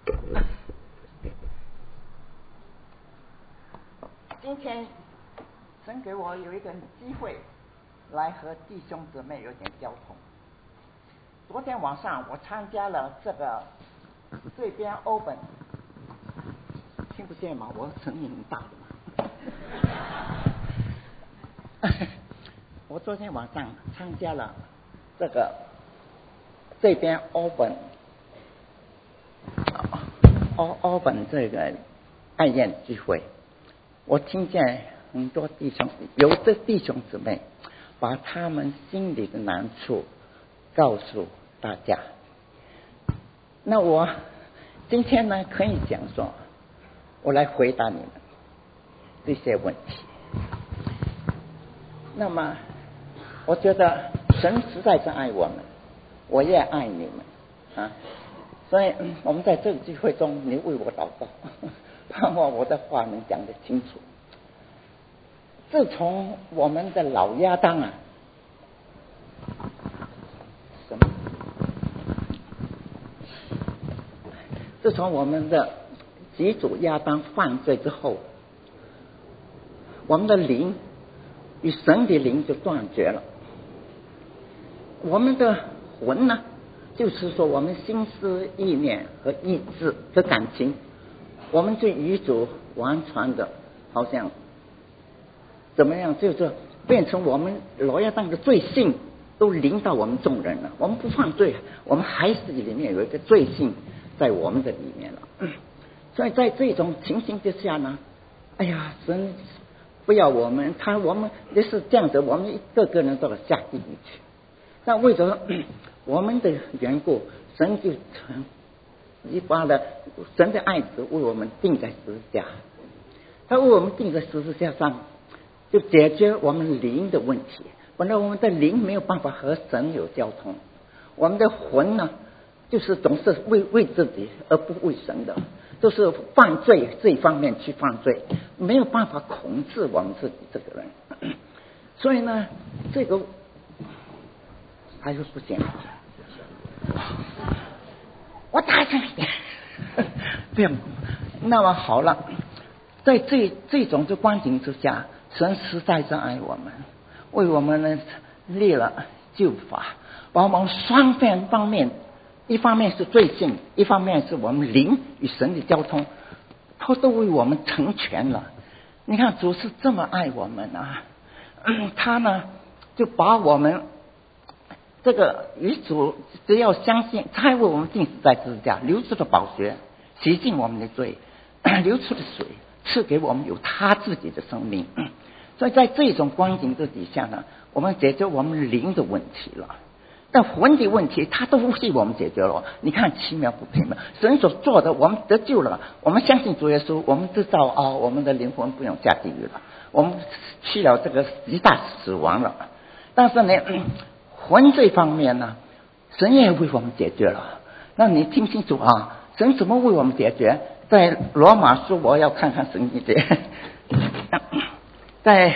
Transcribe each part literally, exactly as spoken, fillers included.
今天神给我有一个机会来和弟兄姊妹有点交通。昨天晚上我参加了这个这边 open， 听不见吗？我声音很大的嘛。我昨天晚上参加了这个这边 open open 这个爱宴聚会，我听见很多弟兄，有的弟兄姊妹把他们心里的难处告诉大家。那我今天呢，可以讲说，我来回答你们这些问题。那么，我觉得神实在是爱我们，我也爱你们啊。所以我们在这个聚会中，你为我祷告，盼望我的话能讲得清楚。自从我们的老亚当啊，什么？自从我们的始祖亚当犯罪之后，我们的灵与神的灵就断绝了。我们的魂呢，就是说我们心思意念和意志和感情，我们就与主完全的好像怎么样，就是变成我们老亚当的罪性都临到我们众人了。我们不犯罪，我们还是里面有一个罪性在我们的里面了。所以在这种情形之下呢，哎呀，神不要我们，他我们也是这样子，我们一个个人都要下地狱去。那为着我们的缘故，神就一把了神的爱子为我们钉在十字架，他为我们钉在十字架上，就解决我们灵的问题。本来我们的灵没有办法和神有交通，我们的魂呢，就是总是为为自己而不为神的，就是犯罪这一方面去犯罪，没有办法控制我们自己这个人。所以呢，这个还是不行，我大声一点，这样。那么好了，在这这种的光景之下，神实在是爱我们，为我们呢立了救法，把我们双方方面，一方面是罪性，一方面是我们灵与神的交通，他都为我们成全了。你看主是这么爱我们啊，嗯、他呢就把我们这个与主只要相信，他为我们钉死在十字架，流出的宝血洗净我们的罪，流出的水赐给我们有他自己的生命。所以在这种光景之底下呢，我们解决我们灵的问题了，但魂的问题他都替我们解决了。你看奇妙不平吗？神所做的，我们得救了，我们相信主耶稣，我们知道啊、哦，我们的灵魂不用下地狱了，我们去了这个极大死亡了。但是呢，嗯魂这方面呢，神也为我们解决了。那你听清楚啊，神怎么为我们解决？在罗马书，我要看看圣经节，在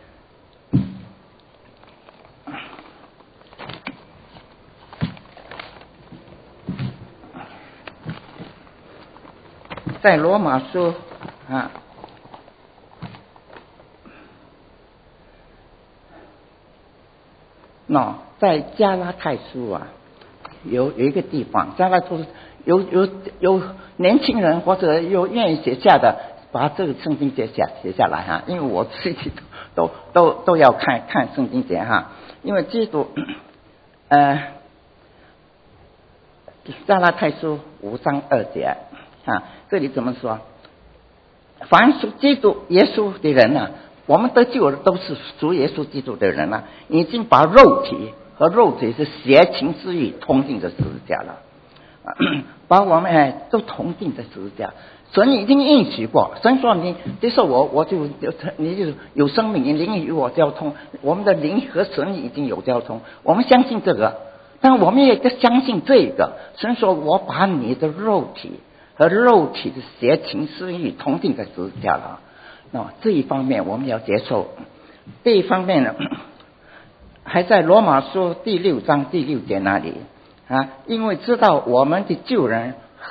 在罗马书啊。那在加拉太书啊，有有一个地方，加拉太书有有有年轻人或者有愿意写下的，把这个圣经节写写下来哈，因为我自己都都都要看看圣经节哈，因为基督呃加拉太书五章二节啊，这里怎么说？凡属基督耶稣的人啊，我们得救的都是属耶稣基督的人啊，已经把肉体和肉体是邪情私欲同定在十字架了，把我们哎都同定在十字架。神已经应许过，神说你接受我，我就你就有生命，你灵与我交通，我们的灵和神已经有交通，我们相信这个，但我们也得相信这个。神说我把你的肉体和肉体的邪情私欲同定在十字架了。那这一方面我们要接受，这一方面呢，还在罗马书第六章第六节那里啊，因为知道我们的救人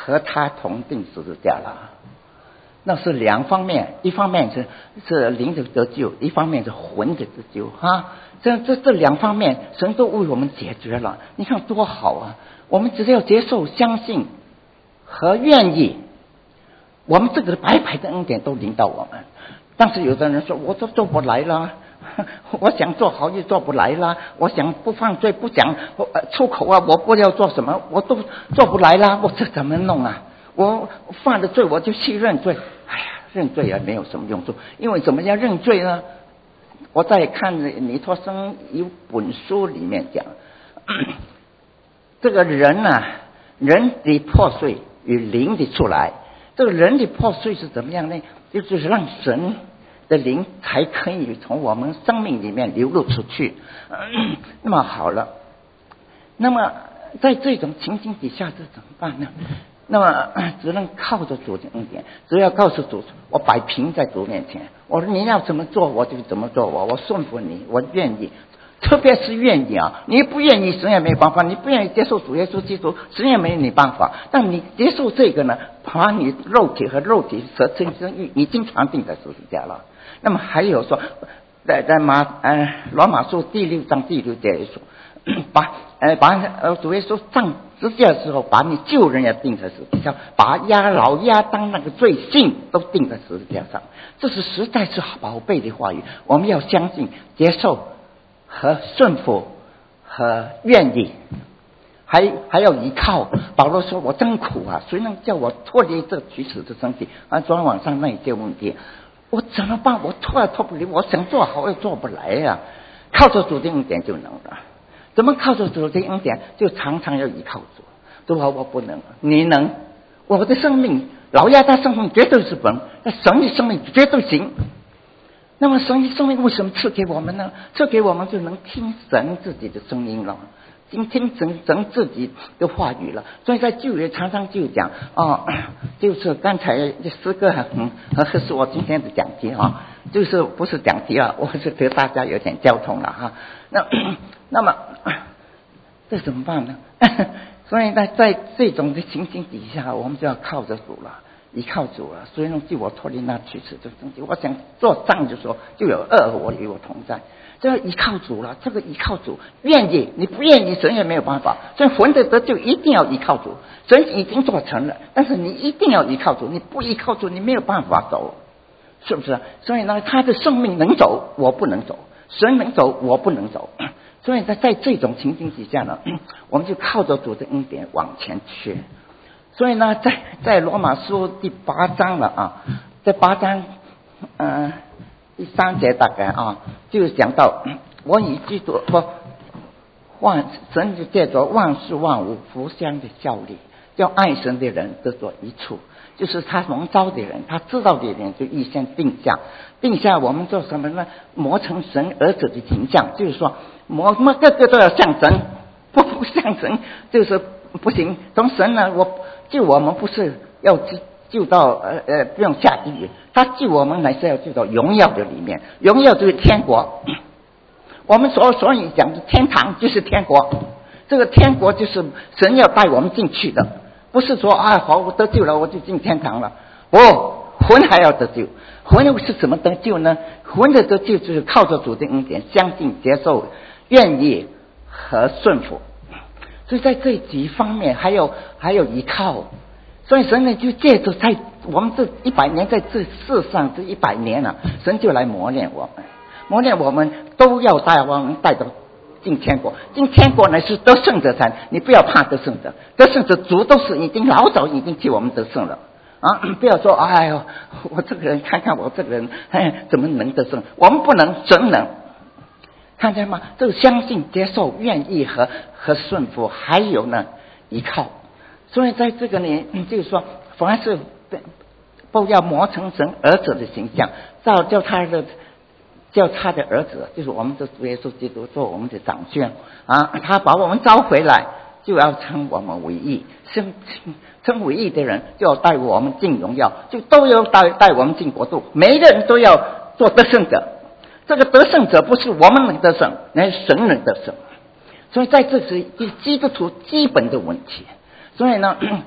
和他同定十字架了。那是两方面，一方面是是灵的得救，一方面是魂的得救哈。这这这两方面，神都为我们解决了。你看多好啊！我们只要接受、相信和愿意，我们这个白白的恩典都临到我们。但是有的人说，我都做不来了，我想做好又做不来了，我想不犯罪不讲出口啊，我不要做什么我都做不来了，我这怎么弄啊？我犯了罪我就去认罪，哎呀，认罪也没有什么用处，因为怎么样认罪呢？我在看尼托生一本书里面讲，这个人啊，人的破碎与灵的出来，这个人的破碎是怎么样呢？就是让神的灵才可以从我们生命里面流露出去。那么好了，那么在这种情形底下，这怎么办呢？那么只能靠着主的恩典，只要告诉主，我摆平在主面前，我说你要怎么做我就怎么做，我我顺服你，我愿意，特别是愿意啊！你不愿意，神也没办法；你不愿意接受主耶稣基督，神也没你办法。但你接受这个呢，把你肉体和肉体所真生育已经传定在十字架了。那么还有说，在在马呃罗马书第六章第六节说，把呃把呃主耶稣上十字架的时候，把你救人也钉在十字架，把亚老亚当那个罪性都钉在十字架上。这是实在是宝贝的话语，我们要相信、接受和顺服和愿意，还还要依靠。保罗说：“我真苦啊，谁能叫我脱离这取死的身体？”啊，昨天晚上那一些问题，我怎么办？我脱也脱不离，我想做好又做不来呀、啊。靠着主的恩典就能了。怎么靠着主的恩典？就常常要依靠主。主啊，我不能，你能。我的生命，老亚当生命绝对是本，那神的生命绝对行。那么神的生命为什么赐给我们呢？赐给我们就能听神自己的声音了，听听神神自己的话语了。所以在旧约常常就讲哦，就是刚才诗歌很很合适我今天的讲题啊，就是不是讲题啊，我是给大家有点交通了哈。那那么这怎么办呢？所以在在这种的情形底下，我们就要靠着主了。依靠主啊，谁能救我脱离那取死的身体？我想做仗就说，就有恶我与我同在，这要依靠主了。这个依靠主，愿意你不愿意，神也没有办法。所以魂的得救一定要依靠主，神已经做成了，但是你一定要依靠主，你不依靠主，你没有办法走，是不是？所以呢，他的生命能走，我不能走；神能走，我不能走。所以在在这种情形底下呢，我们就靠着主的恩典往前去。所以呢，在在罗马书第八章了啊，在八章嗯、呃、第三节大概啊，就讲到我以基督不万神就借着万事万物互相的效力，叫爱神的人得着一处，就是他蒙召的人，他知道的人就预先定下，定下我们做什么呢？磨成神儿子的形象，就是说我们个个都要像神，不不像神就是不行。从神呢，我救我们不是要救到呃呃不用下地狱，他救我们乃是要救到荣耀的里面，荣耀就是天国。我们所所以讲的天堂就是天国，这个天国就是神要带我们进去的，不是说啊好我得救了我就进天堂了。哦，魂还要得救，魂又是怎么得救呢？魂的得救就是靠着主的恩典，相信、接受、愿意和顺服。所以在这几方面还有还有依靠，所以神呢就借着在我们这一百年，在这世上这一百年啊，神就来磨练我们，磨练我们都要带我们带到进天国。进天国呢是得胜者才，你不要怕得胜者，得胜者主都是已经老早已经替我们得胜了啊！不要说哎呦，我这个人看看我这个人，哎，怎么能得胜？我们不能，神能。看见吗？这个相信、接受、愿意和和顺服，还有呢依靠。所以在这个呢，就是说，凡是不要磨成神儿子的形象，照叫他的叫他的儿子，就是我们的主耶稣基督做我们的长宣啊，他把我们招回来，就要称我们为义，称称为义的人就要带我们进荣耀，就都要带带我们进国度，每一个人都要做得胜者。这个得胜者不是我们能得胜，乃是神能得胜。所以在这是基督徒基本的问题。所以呢，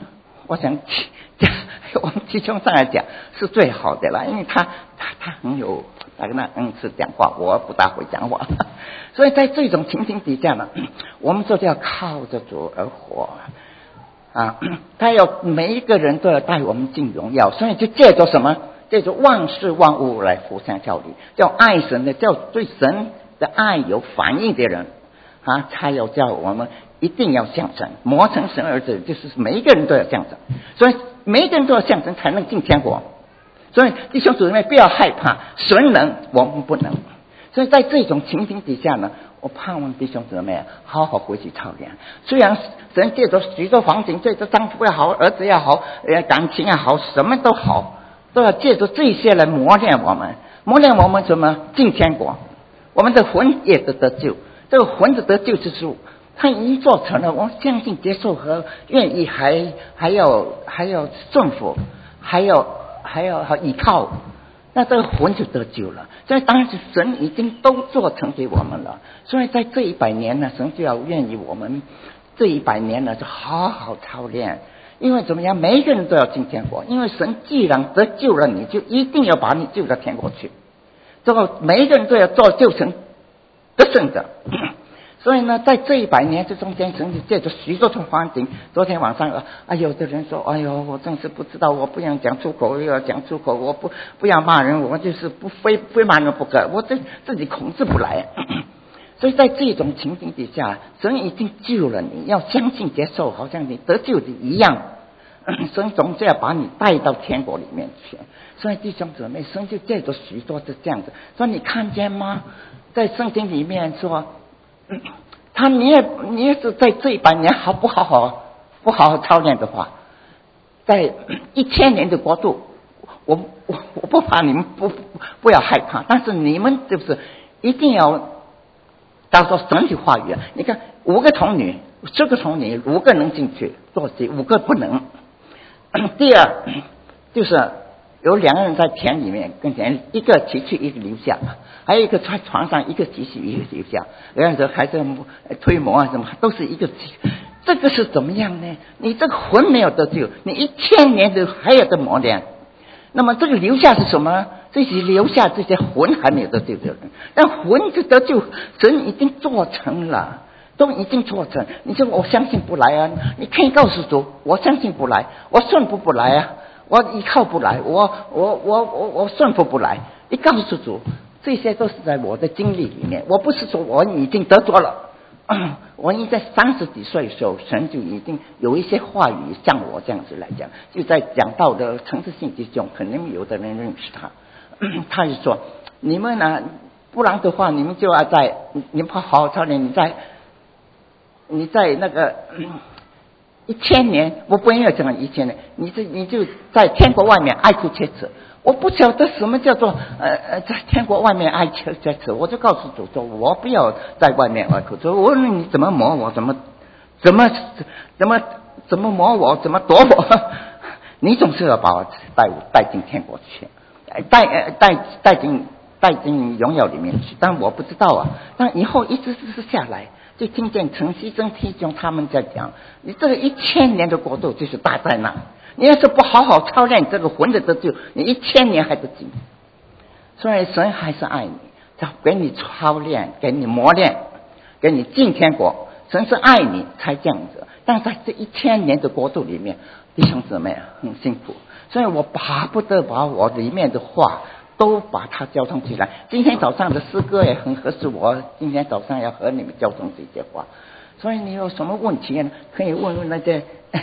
我想我们弟兄上来讲是最好的了，因为他他他很有那个那恩赐讲话，我不大会讲话，所以在这种情形底下呢，我们就是要靠着主而活啊！他要每一个人都要带我们进荣耀，所以就借着什么？借着万事万物来互相效力，叫爱神的，叫对神的爱有反应的人啊，才有叫我们一定要像神，磨成神儿子，就是每一个人都要像神，所以每一个人都要像神才能进天国。所以弟兄姊妹不要害怕，神能，我们不能。所以在这种情形底下呢，我盼望弟兄姊妹好好回去操练。虽然神借着许多环境，借着丈夫也好，儿子也好，呃，感情也好，什么都好，都要借着这些来磨练我们，磨练我们怎么进天国。我们的魂也得得救，这个魂的得救之处，他已经做成了。我相信、接受和愿意还，还还要还要顺服，还要还要还依靠，那这个魂就得救了。所以当然是神已经都做成给我们了。所以在这一百年呢，神就要愿意我们这一百年呢，就好好操练。因为怎么样，每一个人都要进天国，因为神既然得救了你，就一定要把你救到天国去。这个每一个人都要做救成得胜的。所以呢，在这一百年之中间，神就借着许多种环境。昨天晚上啊，有的人说：“哎呦，我真是不知道，我不想讲出口，又要讲出口，我不不要骂人，我就是不非非骂人不可，我这自己控制不来。”所以在这种情形底下，神已经救了你，要相信接受，好像你得救的一样。神总是要把你带到天国里面去。所以弟兄姊妹，神就借着许多的这样子。所以你看见吗？在圣经里面说，他你也你也是在这一百年好不好好不好好操练的话，在一千年的国度，我我我不怕你们不不要害怕，但是你们就是一定要到时候神的话语啊！你看五个童女，十个童女，五个能进去坐席，五个不能。第二就是有两个人在田里面跟前，一个提去一个留下，还有一个在床上，一个提去一个留下，两个还是推磨啊什么，都是一个。这个是怎么样呢？你这个魂没有得救，你一千年都还有的磨练。那么这个留下是什么？这些留下这些魂还没有得救的人，但魂就得救，神已经做成了。都已经做成，你说我相信不来啊？你可以告诉主，我相信不来，我顺服不来啊，我依靠不来，我我我我我顺服不来。你告诉主，这些都是在我的经历里面。我不是说我已经得着了，嗯、我已经在三十几岁的时候，神就已经有一些话语，像我这样子来讲，就在讲道的层次性之中，可能有的人认识他，嗯、他就说：你们呢，不然的话，你们就要在，你们好好操练，你在。你在那个、嗯、一千年，我不要讲一千年，你这你就在天国外面爱哭切齿。我不晓得什么叫做呃呃在天国外面爱切切齿，我就告诉主说，我不要在外面爱哭。我问你怎么磨我，怎么怎么怎么怎么磨我，怎么躲我？你总是要把我带带进天国去，带带带进带进荣耀里面去。但我不知道啊，但以后一直是下来。就听见陈锡珍弟兄他们在讲，你这个一千年的国度就是大灾难。你要是不好好操练这个魂的得救，你一千年还不进。所以神还是爱你，他给你操练，给你磨练，给你进天国。神是爱你才这样子，但在这一千年的国度里面，弟兄姊妹很辛苦。所以我巴不得把我里面的话都把它交通起来。今天早上的诗歌也很合适我今天早上要和你们交通这些话。所以你有什么问题呢？可以问问那些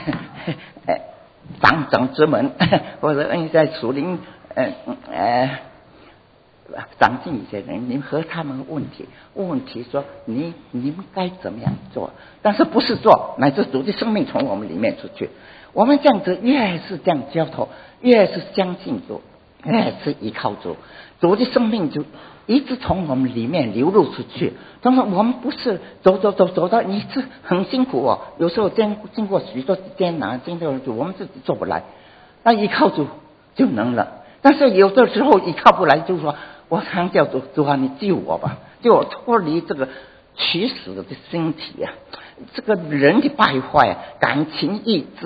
长长之们，或者问一下属灵呃呃长进一些人，你们和他们问题问问题，说你你们该怎么样做，但是不是做乃至主的生命从我们里面出去。我们这样子越是这样交托，越是相信主，越是依靠主，主的生命就一直从我们里面流露出去。但是我们不是走走走走到，你是很辛苦哦，有时候经经过许多艰难，经过我们自己做不来，那依靠主就能了。但是有的时候依靠不来，就说我常叫主，主啊，你救我吧，救我脱离这个取死的身体啊，这个人的败坏，感情意志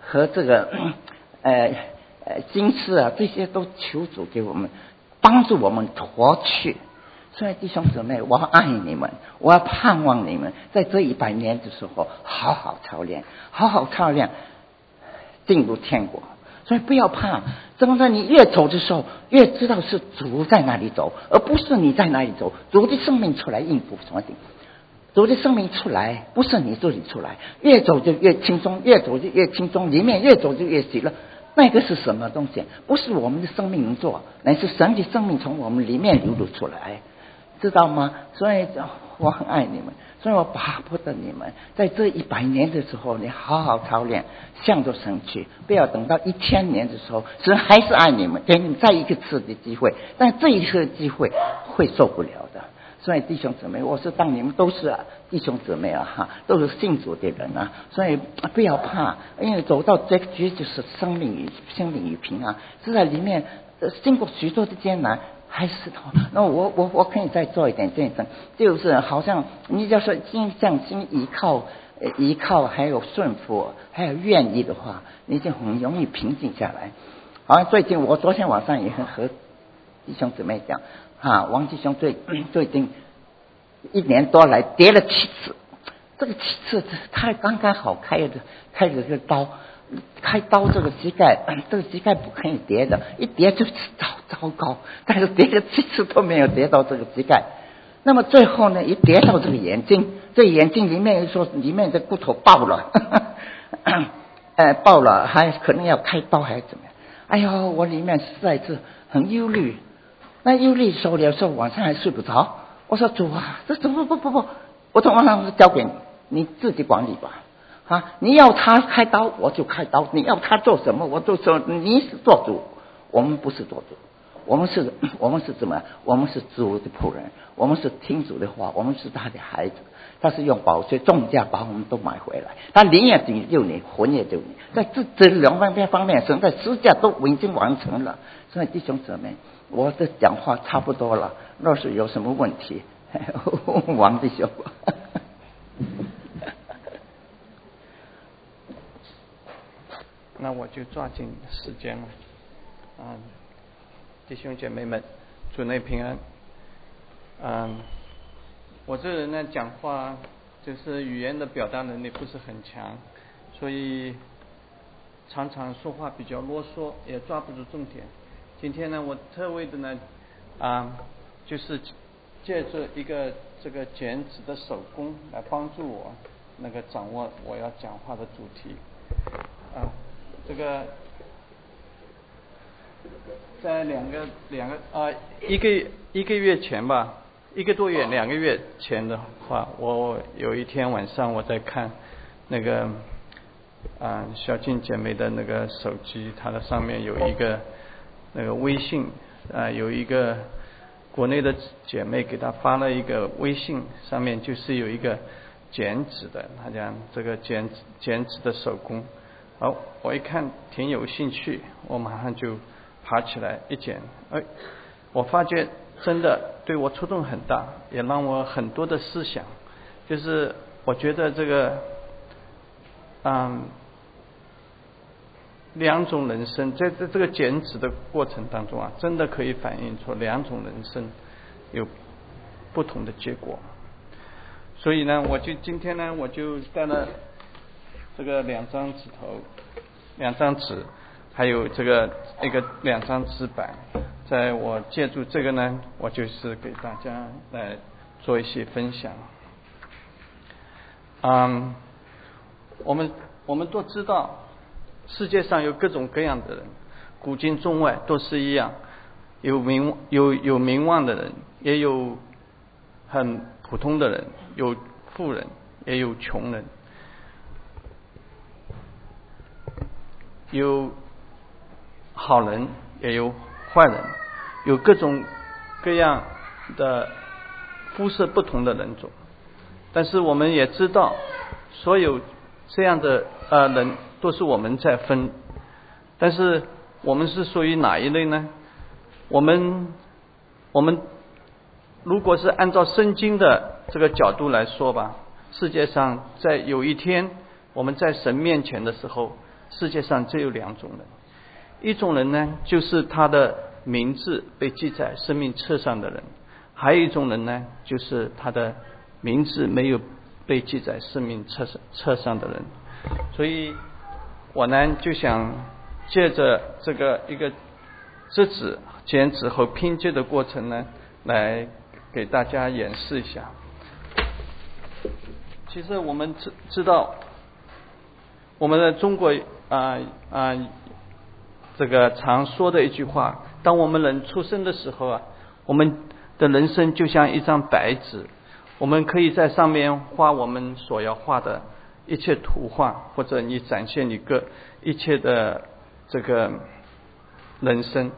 和这个呃呃金丝啊，这些都求主给我们帮助我们脱去。所以弟兄姊妹，我爱你们，我要盼望你们在这一百年的时候好好操练，好好操练进入天国。所以不要怕，真的你越走的时候越知道是主在哪里走，而不是你在哪里走。主的生命出来应付什么的，主的生命出来不是你自己出来，越走就越轻松，越走就越轻松，里面越走就越喜乐。那个是什么东西？不是我们的生命能做，乃是神的生命从我们里面流露出来，知道吗？所以我很爱你们，所以我巴不得你们在这一百年的时候，你好好操练，向着神去，不要等到一千年的时候，神还是爱你们，给你们再一个次的机会，但这一次的机会会受不了的。所以弟兄姊妹，我是当你们都是弟兄姊妹啊，哈，都是信主的人啊，所以不要怕，因为走到这个局就是生命与生命与平安，是在里面经过许多的艰难。还是那我我我可以再做一点见证，就是好像你要是心向心依靠依靠还有顺服还有愿意的话，你就很容易平静下来。好像最近我昨天晚上也很和弟兄姊妹讲啊，王弟兄最最近一年多来跌了七次，这个七次他刚刚好开的开了个刀，开刀这个膝盖，这个膝盖不可以跌的，一跌就糟糟糕。但是跌了七次都没有跌到这个膝盖，那么最后呢，一跌到这个眼睛，这眼睛里面说里面的骨头爆了，呃，爆了，还可能要开刀还是怎么样？哎呦，我里面实在是很忧虑。那忧虑的时候，有时候晚上还睡不着。我说主啊，这怎么不不不，我从晚上交给你，你自己管理吧。啊，你要他开刀我就开刀，你要他做什么我就说，你是做主，我们不是做主，我们是我们是怎么？我们是主的仆人，我们是听主的话，我们是他的孩子。他是用宝血重价把我们都买回来，他灵也救你，魂也救你，在这这两方面方面，神在十架都已经完成了。所以弟兄姊妹，我的讲话差不多了，若是有什么问题，王弟兄。 那我就抓紧时间了，啊，弟兄姐妹们，主内平安。嗯，我这人呢，讲话就是语言的表达能力不是很强，所以常常说话比较啰嗦，也抓不住重点。今天呢，我特为的呢，啊，就是借着一个这个剪纸的手工来帮助我那个掌握我要讲话的主题，啊。这个在两个两个啊一个一个月前吧，一个多月两个月前的话，我有一天晚上我在看那个啊小静姐妹的那个手机，它的上面有一个那个微信啊，有一个国内的姐妹给她发了一个微信，上面就是有一个剪纸的，她讲这个剪剪纸的手工。好，我一看挺有兴趣，我马上就爬起来一剪，哎，我发觉真的对我触动很大，也让我很多的思想，就是我觉得这个，嗯，两种人生，在在这个剪纸的过程当中啊，真的可以反映出两种人生有不同的结果。所以呢，我就今天呢，我就带了这个两张纸头，两张纸，还有这个一个两张纸板，在我借助这个呢，我就是给大家来做一些分享。嗯，我们我们都知道，世界上有各种各样的人，古今中外都是一样，有名有有名望的人，也有很普通的人，有富人，也有穷人。有好人也有坏人，有各种各样的肤色不同的人种，但是我们也知道所有这样的呃人都是我们在分，但是我们是属于哪一类呢？我们我们如果是按照圣经的这个角度来说吧，世界上在有一天我们在神面前的时候， 世界上只有两种人，一种人呢，就是他的名字被记在生命册上的人，还有一种人呢，就是他的名字没有被记在生命册上册上的人。所以我呢就想借着这个一个折纸、剪纸和拼接的过程呢，来给大家演示一下。其实我们知知道，我们的中国啊啊、呃呃、这个常说的一句话，当我们人出生的时候啊，我们的人生就像一张白纸，我们可以在上面画我们所要画的一切图画，或者你展现你个一切的这个人生。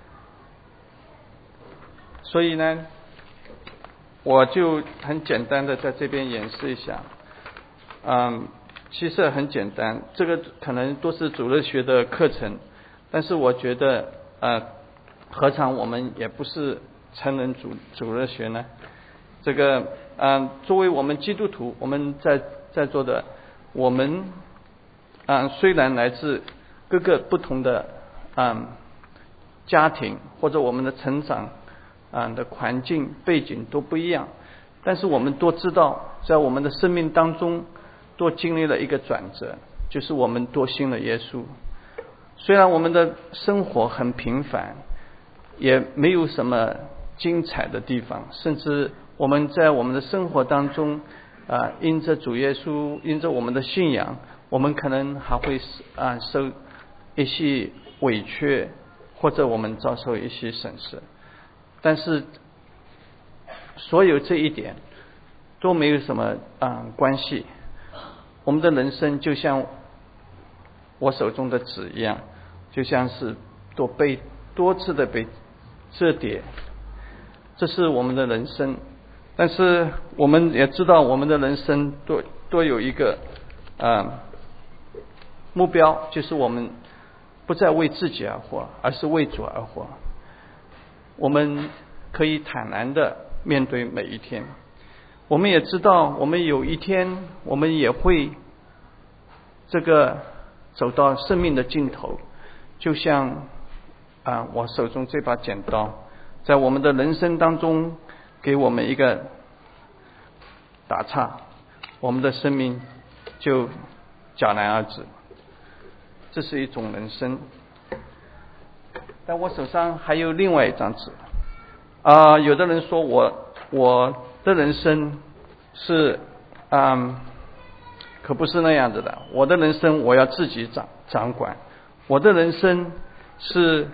所以呢，我就很简单的在这边演示一下。嗯，其实很简单，这个可能都是主日学的课程，但是我觉得呃，何尝我们也不是成人主主日学呢？这个嗯、呃，作为我们基督徒，我们在在座的我们啊、呃，虽然来自各个不同的嗯、呃、家庭，或者我们的成长啊的环境背景都不一样，但是我们都知道，在我们的生命当中都经历了一个转折，就是我们都信了耶稣。虽然我们的生活很平凡，也没有什么精彩的地方，甚至我们在我们的生活当中啊，因着主耶稣，因着我们的信仰，我们可能还会啊受一些委屈，或者我们遭受一些损失。但是所有这一点都没有什么啊关系。我们的人生就像我手中的纸一样，就像是多被多次的被折叠，这是我们的人生。但是我们也知道，我们的人生都都有一个啊目标，就是我们不再为自己而活，而是为主而活。我们可以坦然的面对每一天。我们也知道，我们有一天我们也会这个走到生命的尽头，就像啊我手中这把剪刀，在我们的人生当中给我们一个打岔，我们的生命就戛然而止。这是一种人生。但我手上还有另外一张纸啊、呃，有的人说我我的人生是嗯，可不是那样子的。我的人生我要自己掌掌管，我的人生是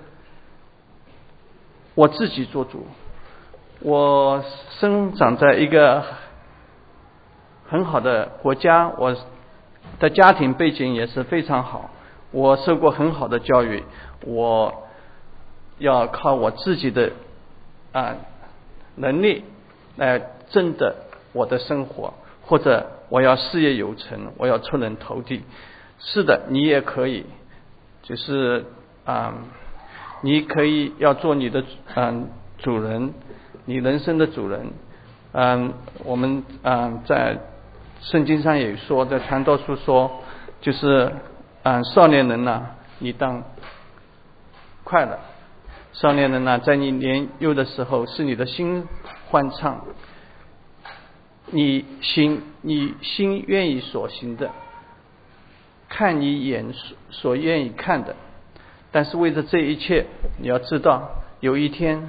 我自己做主。我生长在一个很好的国家，我的家庭背景也是非常好，我受过很好的教育，我要靠我自己的啊能力来挣得我的生活，或者我要事业有成，我要出人头地。是的，你也可以，就是啊、嗯，你可以要做你的嗯主人，你人生的主人。嗯，我们嗯在圣经上也说，在传道书说，就是嗯少年人呐、啊，你当快乐。少年人呐、啊，在你年幼的时候，是你的心欢畅，你心你心愿意所行的，看你眼所愿意看的。但是为着这一切，你要知道，有一天，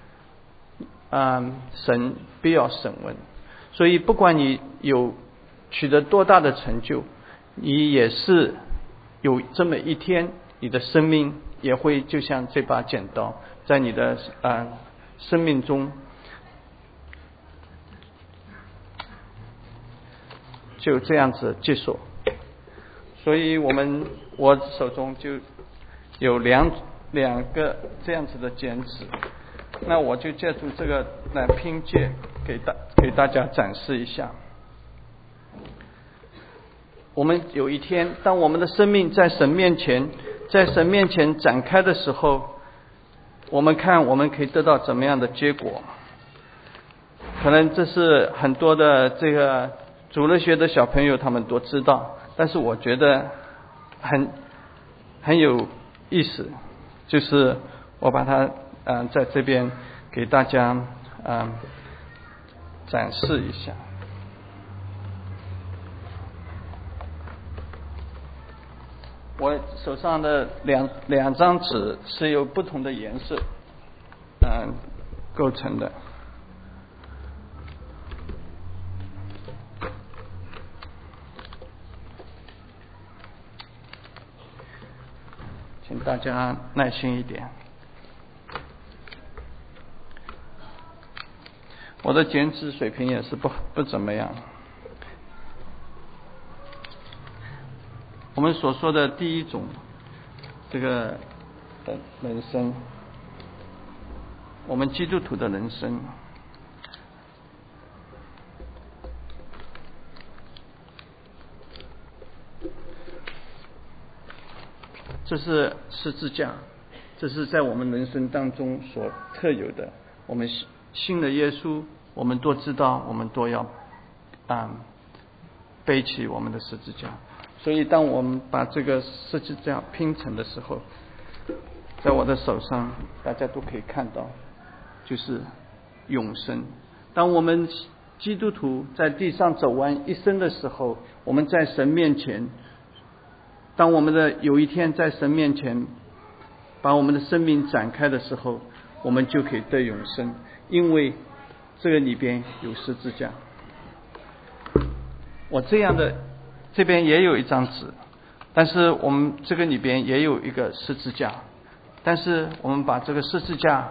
嗯，神必要审问。所以，不管你有取得多大的成就，你也是有这么一天，你的生命也会就像这把剪刀，在你的啊、呃、生命中就这样子结束。所以我们我手中就有两两个这样子的剪纸，那我就借助这个来拼接给大给大家展示一下。我们有一天，当我们的生命在神面前在神面前展开的时候，我们看我们可以得到怎么样的结果。可能这是很多的这个主日学的小朋友他们都知道，但是我觉得很很有意思，就是我把它嗯、呃、在这边给大家嗯、呃、展示一下。我手上的两两张纸是由不同的颜色嗯、呃、构成的。请大家耐心一点。我的剪纸水平也是不不怎么样。我们所说的第一种这个人生，我们基督徒的人生，这是十字架，这是在我们人生当中所特有的。我们信了耶稣，我们都知道，我们都要啊、嗯、背起我们的十字架。所以当我们把这个十字架拼成的时候，在我的手上大家都可以看到，就是永生。当我们基督徒在地上走完一生的时候，我们在神面前，当我们的有一天在神面前把我们的生命展开的时候，我们就可以得永生，因为这个里边有十字架。我这样的这边也有一张纸，但是我们这个里边也有一个十字架，但是我们把这个十字架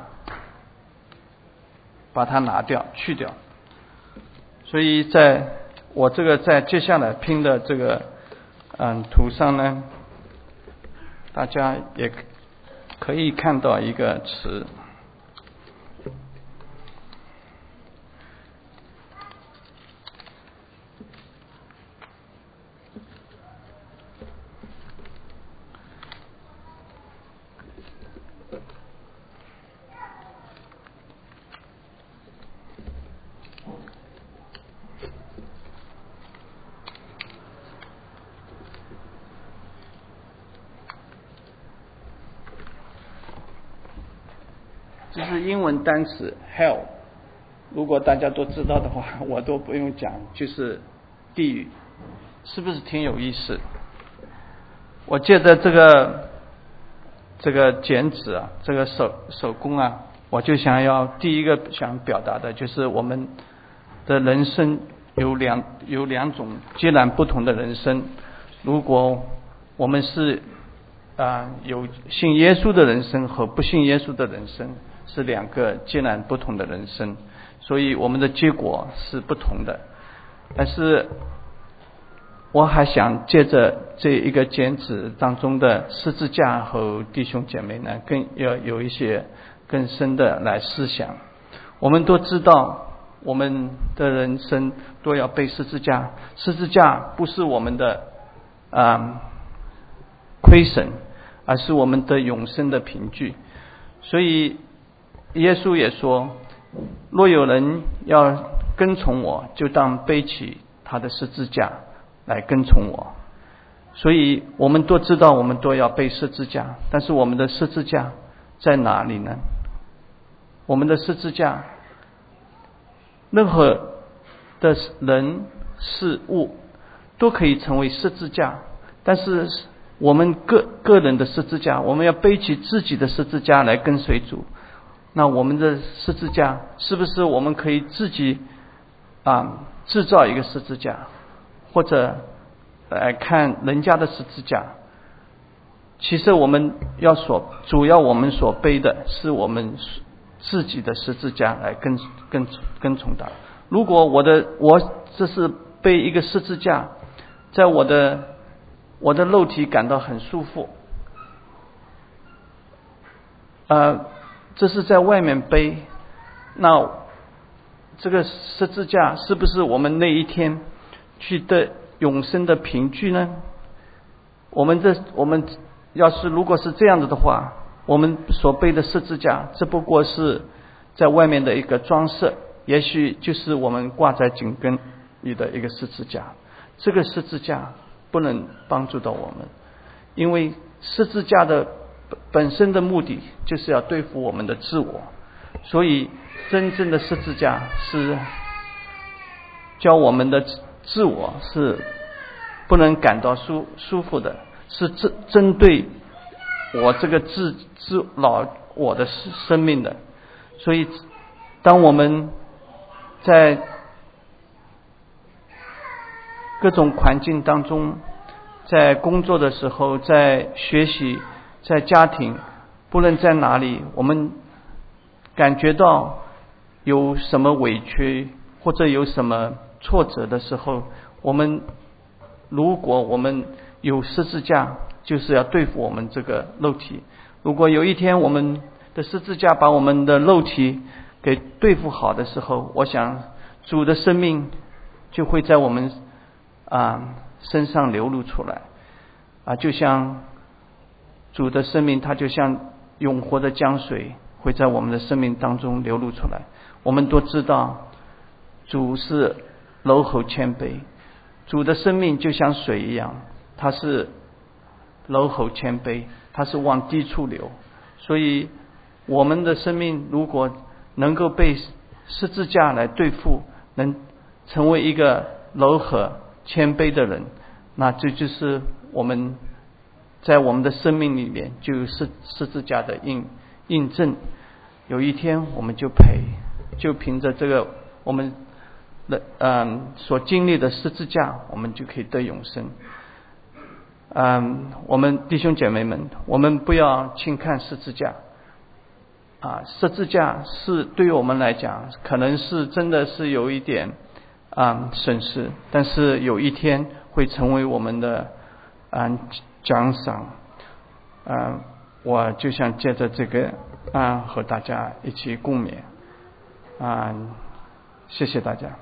把它拿掉去掉，所以在我这个在接下来拼的这个嗯图上呢，大家也可以看到一个词，这是英文单词 hell， 如果大家都知道的话，我都不用讲，就是地狱，是不是挺有意思？我借着这个这个剪纸啊，这个手手工啊，我就想要第一个想表达的就是我们的人生有两有两种截然不同的人生。如果我们是啊、呃、有信耶稣的人生和不信耶稣的人生，是两个截然不同的人生，所以我们的结果是不同的。但是我还想借着这一个剪纸当中的十字架和弟兄姐妹呢，更要有一些更深的来思想。我们都知道我们的人生都要背十字架，十字架不是我们的啊、呃、亏损，而是我们的永生的凭据。所以耶稣也说，若有人要跟从我，就当背起他的十字架来跟从我。所以我们都知道我们都要背十字架，但是我们的十字架在哪里呢？我们的十字架，任何的人事物都可以成为十字架，但是我们个个人的十字架，我们要背起自己的十字架来跟随主。那我们的十字架是不是我们可以自己啊制造一个十字架，或者来看人家的十字架？其实我们要所主要我们所背的是我们自己的十字架来跟跟跟从他。如果我的我这是背一个十字架，在我的我的肉体感到很舒服，呃这是在外面背，那这个十字架是不是我们那一天去的永生的凭据呢？我们这我们要是如果是这样子的话，我们所背的十字架只不过是在外面的一个装饰，也许就是我们挂在颈根里的一个十字架。这个十字架不能帮助到我们，因为十字架的本身的目的就是要对付我们的自我，所以真正的十字架是教我们的自我是不能感到舒舒服的，是针针对我这个自自老我的生命的。所以当我们在各种环境当中，在工作的时候，在学习，在家庭，不论在哪里，我们感觉到有什么委屈或者有什么挫折的时候，我们如果我们有十字架，就是要对付我们这个肉体。如果有一天我们的十字架把我们的肉体给对付好的时候，我想主的生命就会在我们啊身上流露出来啊，就像主的生命，它就像永活的江水，会在我们的生命当中流露出来。我们都知道主是柔和谦卑，主的生命就像水一样，它是柔和谦卑，它是往低处流。所以我们的生命如果能够被十字架来对付，能成为一个柔和谦卑的人，那这就是我们在我们的生命里面就有十十字架的印印证。有一天我们就陪就凭着这个我们的嗯所经历的十字架，我们就可以得永生。嗯，我们弟兄姐妹们，我们不要轻看十字架啊，十字架是对于我们来讲可能是真的是有一点啊损失，但是有一天会成为我们的啊奖赏。啊，我就想借着这个啊和大家一起共勉啊，谢谢大家。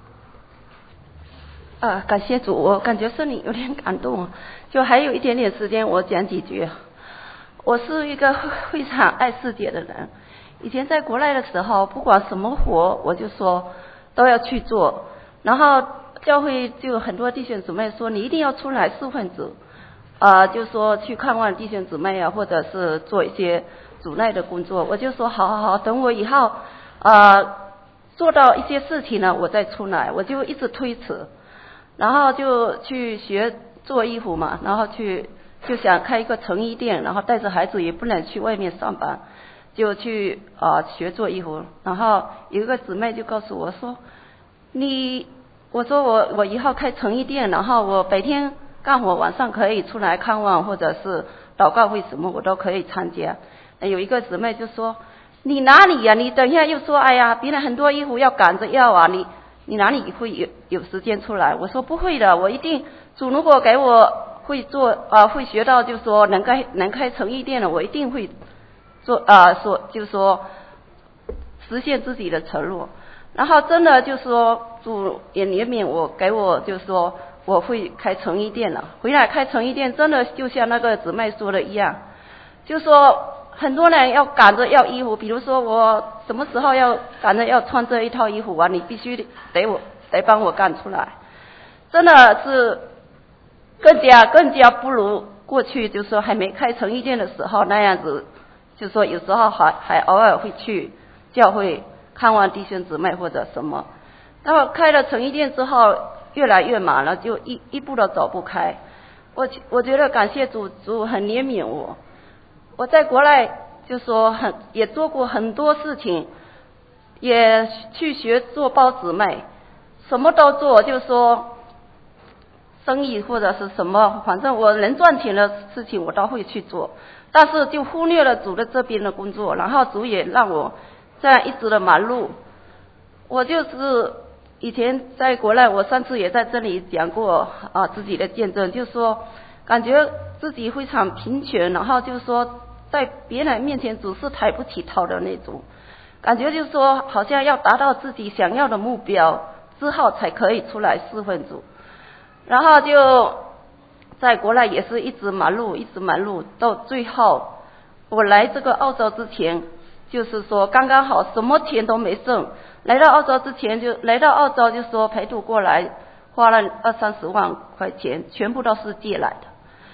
啊，感谢主，我感觉圣灵有点感动，就还有一点点时间，我讲几句。我是一个非常爱世界的人，以前在国内的时候，不管什么活，我就说都要去做。然后教会就很多弟兄姊妹说，你一定要出来侍奉主，啊、呃，就说去看望弟兄姊妹啊，或者是做一些主内的工作。我就说好好好，等我以后啊、呃、做到一些事情呢，我再出来。我就一直推迟。然后就去学做衣服嘛，然后去就想开一个成衣店，然后带着孩子也不能去外面上班，就去啊、呃、学做衣服。然后有一个姊妹就告诉我说，你我说我我以后开成衣店，然后我白天干活，晚上可以出来看望或者是祷告会什么我都可以参加。有一个姊妹就说，你哪里呀、啊？你等一下又说，哎呀，别人很多衣服要赶着要啊，你。你哪里会有有时间出来？我说不会的，我一定主如果给我会做啊、呃，会学到就是说能开能开成衣店了，我一定会做啊、呃，说就是说实现自己的承诺。然后真的就是说主也怜悯我，给我就是说我会开成衣店了。回来开成衣店，真的就像那个姊妹说的一样，就是说。很多人要赶着要衣服，比如说我什么时候要赶着要穿这一套衣服啊，你必须得我得帮我干出来，真的是更加更加不如过去，就是说还没开成衣店的时候那样子，就是说有时候还还偶尔会去教会看望弟兄姊妹或者什么。那么开了成衣店之后，越来越忙了，就一一步都走不开。我我觉得感谢主，主很怜悯我。我在国内就说很也做过很多事情，也去学做包姊妹，什么都做，就说生意或者是什么，反正我能赚钱的事情我都会去做，但是就忽略了主的这边的工作，然后主也让我这样一直的忙碌。我就是以前在国内，我上次也在这里讲过啊自己的见证，就是说感觉自己非常贫穷，然后就是说在别人面前总是抬不起头的那种感觉，就是说好像要达到自己想要的目标之后才可以出来侍奉主。然后就在国内也是一直忙碌一直忙碌，到最后我来这个澳洲之前，就是说刚刚好什么钱都没剩，来到澳洲之前就来到澳洲就说陪读过来花了二三十万块钱，全部都是借来的。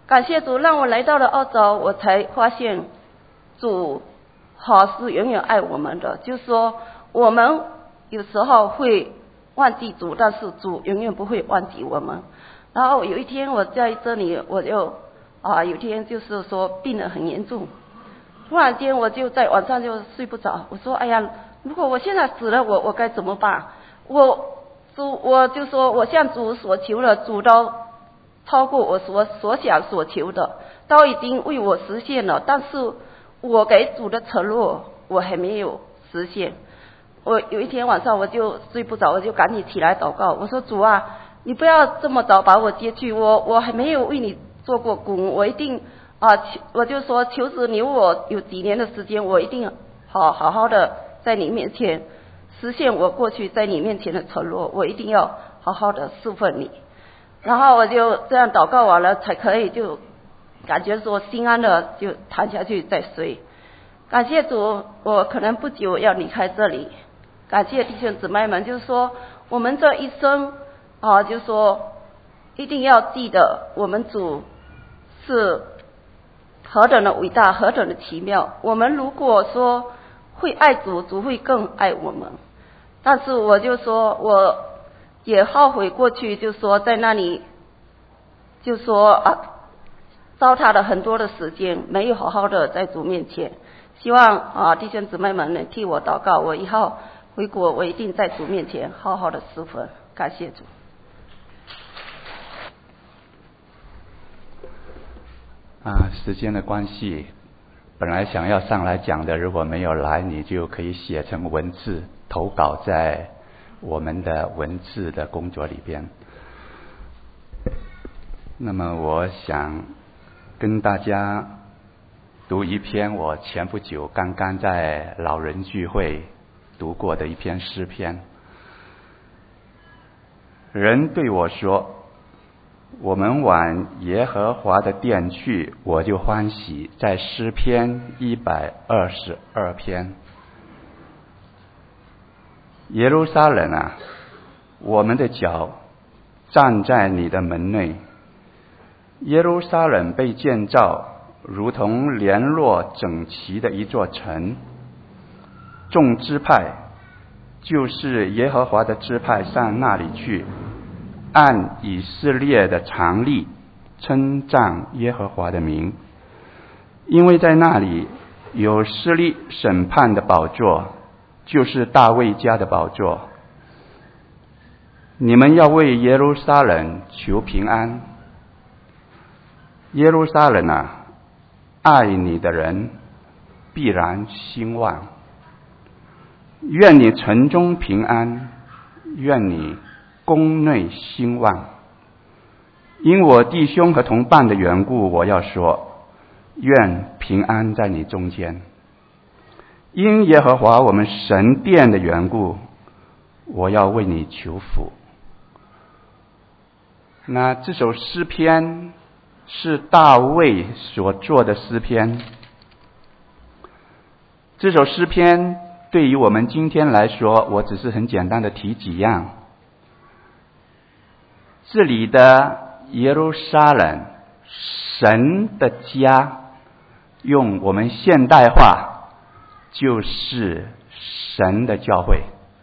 感谢主让我来到了澳洲，我才发现主好是永远爱我们的，就是说我们有时候会忘记主，但是主永远不会忘记我们。然后有一天我在这里，我就啊有一天就是说病得很严重，突然间我就在晚上就睡不着，我说哎呀，如果我现在死了，我我该怎么办？我主我就说我向主所求了，主都超过我所所想所求的，都已经为我实现了，但是我给主的承诺我还没有实现。我有一天晚上我就睡不着，我就赶紧起来祷告，我说主啊，你不要这么早把我接去，我我还没有为你做过工，我一定啊，我就说求主留我有几年的时间，我一定好好好的在你面前实现我过去在你面前的承诺，我一定要好好的侍奉你。然后我就这样祷告完了，才可以就感觉说心安的就躺下去再睡。感谢主，我可能不久要离开这里。感谢弟兄姊妹们，就是说我们这一生啊，就是说一定要记得我们主是何等的伟大，何等的奇妙。我们如果说会爱主，主会更爱我们。但是我就说我也后悔过去，就说在那里就说啊糟蹋了很多的时间，没有好好的在主面前。希望啊弟兄姊妹们能替我祷告，我以后回国我一定在主面前好好的侍奉。感谢主。 啊，时间的关系，本来想要上来讲的，如果没有来，你就可以写成文字投稿在我们的文字的工作里边。那么我想跟大家读一篇我前不久刚刚在老人聚会读过的一篇诗篇。人对我说，我们往耶和华的殿去，我就欢喜。在诗篇一百二十二篇。耶路撒冷啊，我们的脚站在你的门内。耶路撒冷被建造，如同联络整齐的一座城。众支派，就是耶和华的支派，上那里去，按以色列的常例称赞耶和华的名，因为在那里有施立审判的宝座，就是大卫家的宝座。你们要为耶路撒冷求平安。耶路撒冷啊，爱你的人必然兴旺。愿你城中平安，愿你宫内兴旺。因我弟兄和同伴的缘故，我要说，愿平安在你中间。因耶和华我们神殿的缘故，我要为你求福。那这首诗篇是大卫所作的诗篇。这首诗篇对于我们今天来说，我只是很简单的提几样。这里的耶路撒冷，神的家，用我们现代化就是神的教会。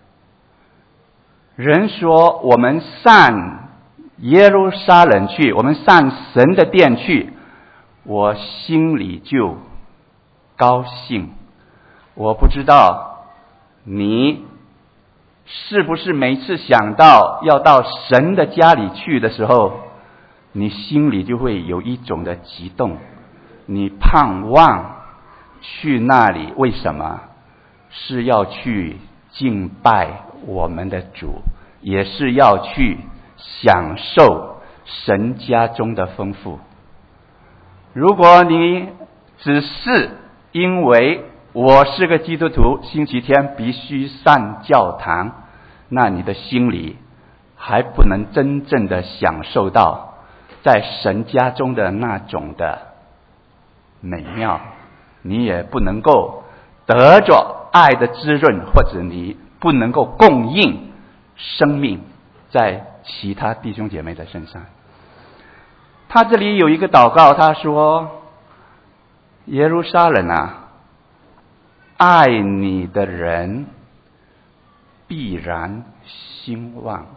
人说我们上耶路撒冷去，我们上神的殿去，我心里就高兴。我不知道你是不是每次想到要到神的家里去的时候，你心里就会有一种的激动，你盼望去那里，为什么？是要去敬拜我们的主，也是要去享受神家中的丰富。如果你只是因为我是个基督徒，星期天必须上教堂，那你的心里还不能真正的享受到在神家中的那种的美妙，你也不能够得着爱的滋润，或者你不能够供应生命在其他弟兄姐妹的身上。 他这里有一个祷告，他说：耶路撒冷啊，爱你的人必然兴旺。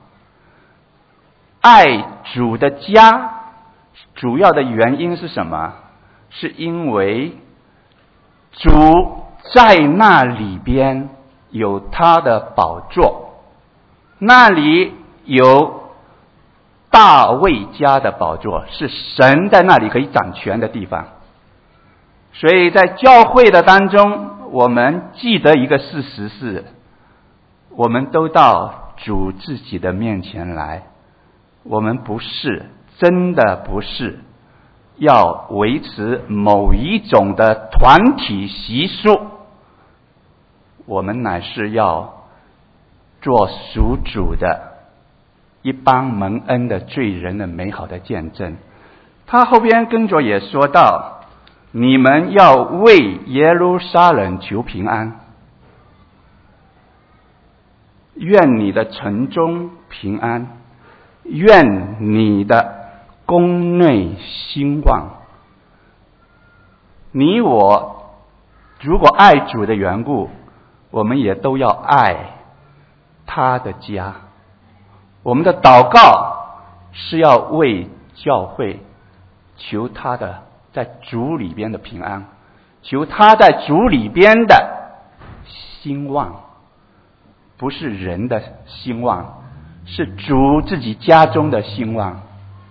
爱主的家主要的原因是什么？是因为主在那里边有他的宝座，那里有大卫家的宝座，是神在那里可以掌权的地方。所以在教会的当中，我们记得一个事实是，我们都到主自己的面前来，我们不是，真的不是要维持某一种的团体习俗，我们乃是要做属主的一帮蒙恩的罪人的美好的见证。他后边跟着也说到，你们要为耶路撒冷求平安，愿你的城中平安，愿你的宫内兴旺。你我如果爱主的缘故，我们也都要爱他的家。我们的祷告是要为教会求他的在主里边的平安，求他在主里边的兴旺，不是人的兴旺，是主自己家中的兴旺。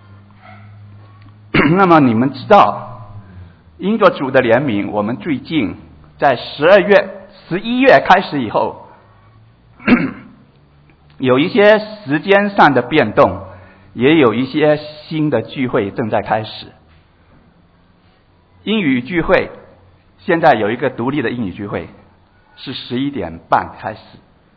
那么你们知道，因着主的怜悯，我们最近在十二月、十一月开始以后，有一些时间上的变动，也有一些新的聚会正在开始。英语聚会现在有一个独立的英语聚会，是十一点半开始。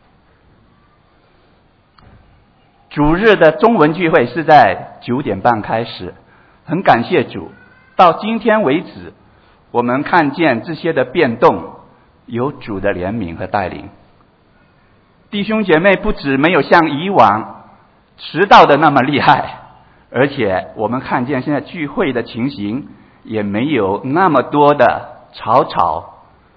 主日的中文聚会是在九点半开始。很感谢主，到今天为止，我们看见这些的变动有主的怜悯和带领。弟兄姐妹不止没有像以往迟到的那么厉害，而且我们看见现在聚会的情形也没有那么多的吵吵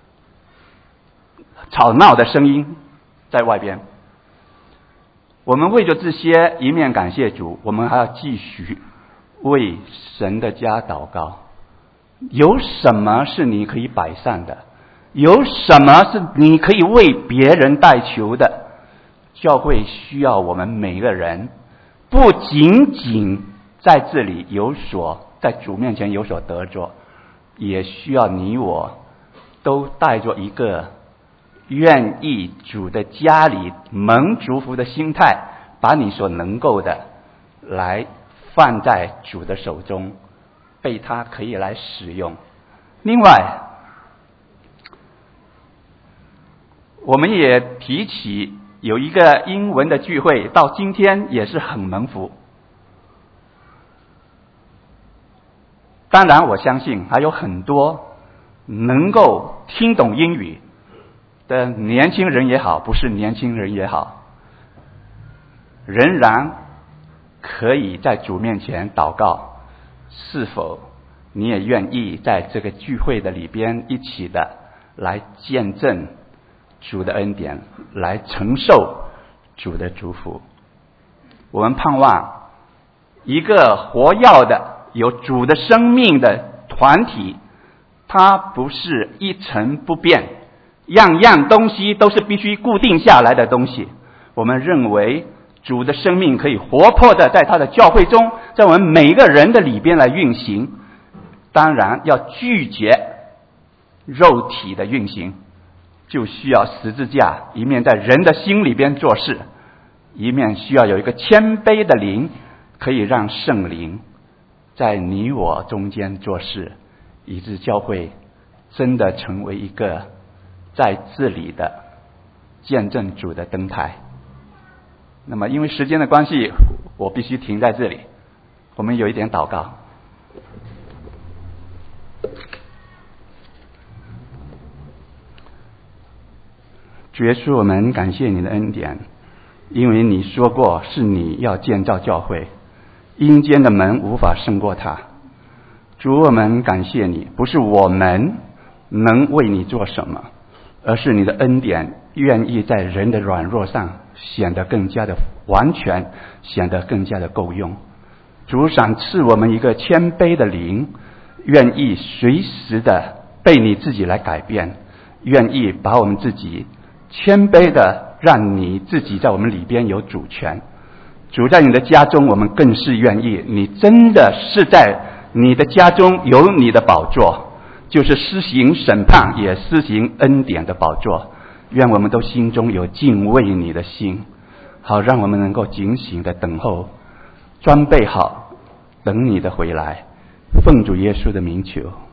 吵闹的声音在外边。我们为着这些一面感谢主，我们还要继续为神的家祷告。有什么是你可以摆上的？有什么是你可以为别人代求的？教会需要我们每个人，不仅仅在这里有所在主面前有所得着，也需要你我都带着一个愿意主的家里蒙祝福的心态，把你所能够的来放在主的手中，被他可以来使用。另外，我们也提起有一个英文的聚会，到今天也是很蒙福。当然我相信还有很多能够听懂英语的年轻人也好，不是年轻人也好，仍然可以在主面前祷告。是否你也愿意在这个聚会的里边一起的来见证主的恩典，来承受主的祝福？我们盼望一个活跃的有主的生命的团体，它不是一成不变，样样东西都是必须固定下来的东西。我们认为主的生命可以活泼的在他的教会中，在我们每个人的里边来运行。当然要拒绝肉体的运行，就需要十字架，一面在人的心里边做事，一面需要有一个谦卑的灵，可以让圣灵在你我中间做事，以致教会真的成为一个在这里的见证主的灯台。那么因为时间的关系，我必须停在这里。我们有一点祷告。主耶稣，我们感谢你的恩典，因为你说过是你要建造教会， 阴间的门无法胜过他。主，我们感谢你，不是我们能为你做什么，而是你的恩典愿意在人的软弱上显得更加的完全，显得更加的够用。主，赏赐我们一个谦卑的灵，愿意随时的被你自己来改变，愿意把我们自己谦卑的让你自己在我们里边有主权。主，在你的家中我们更是愿意，你真的是在你的家中有你的宝座，就是施行审判也施行恩典的宝座。愿我们都心中有敬畏你的心，好让我们能够警醒的等候，装备好等你的回来。奉主耶稣的名求。